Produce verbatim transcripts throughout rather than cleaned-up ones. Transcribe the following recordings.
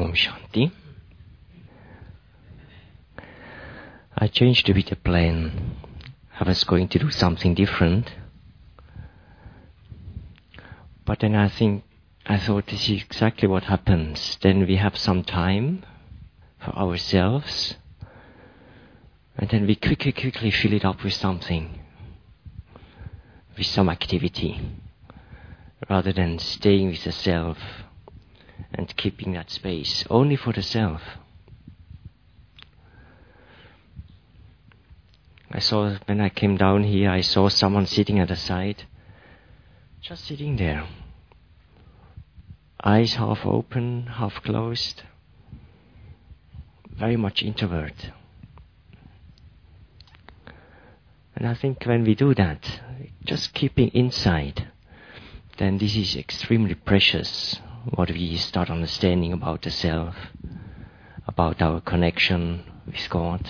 Om Shanti. I changed a bit the plan. I was going to do something different. But then I think, I thought this is exactly what happens. Then we have some time for ourselves. And then we quickly, quickly fill it up with something. With some activity. Rather than staying with the self and keeping that space only for the self. I saw, when I came down here, I saw someone sitting at the side, just sitting there. Eyes half open, half closed. Very much introvert. And I think when we do that, just keeping inside, then this is extremely precious, what we start understanding about the self, about our connection with God.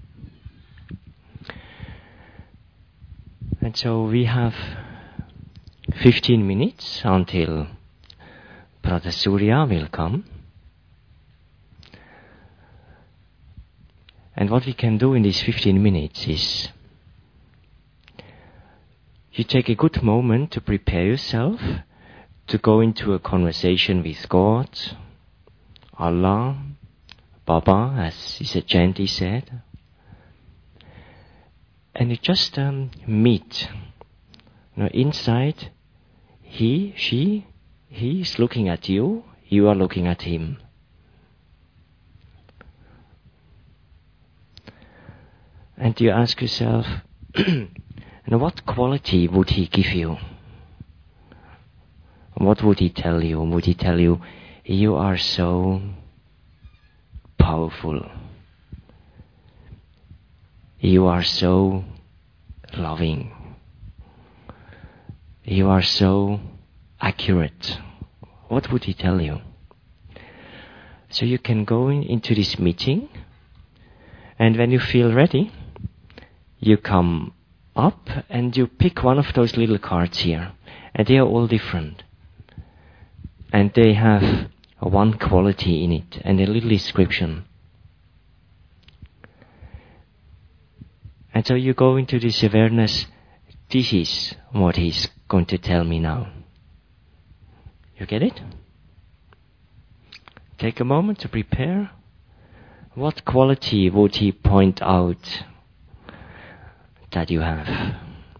And so we have fifteen minutes until Brother Surya will come. And what we can do in these fifteen minutes is you take a good moment to prepare yourself to go into a conversation with God, Allah, Baba, as is a chant he said. And you just um, meet. You know, inside, he, she, he is looking at you, you are looking at him. And you ask yourself, and what quality would he give you? What would he tell you? Would he tell you, you are so powerful. You are so loving. You are so accurate. What would he tell you? So you can go in, into this meeting, and when you feel ready, you come up and you pick one of those little cards here. And they are all different. And they have one quality in it and a little description. And so you go into this awareness, this is what he's going to tell me now. You get it? Take a moment to prepare. What quality would he point out that you have?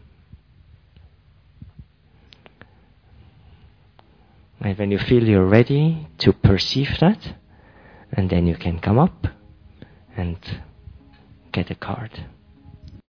And when you feel you're ready to perceive that, and then you can come up and get a card.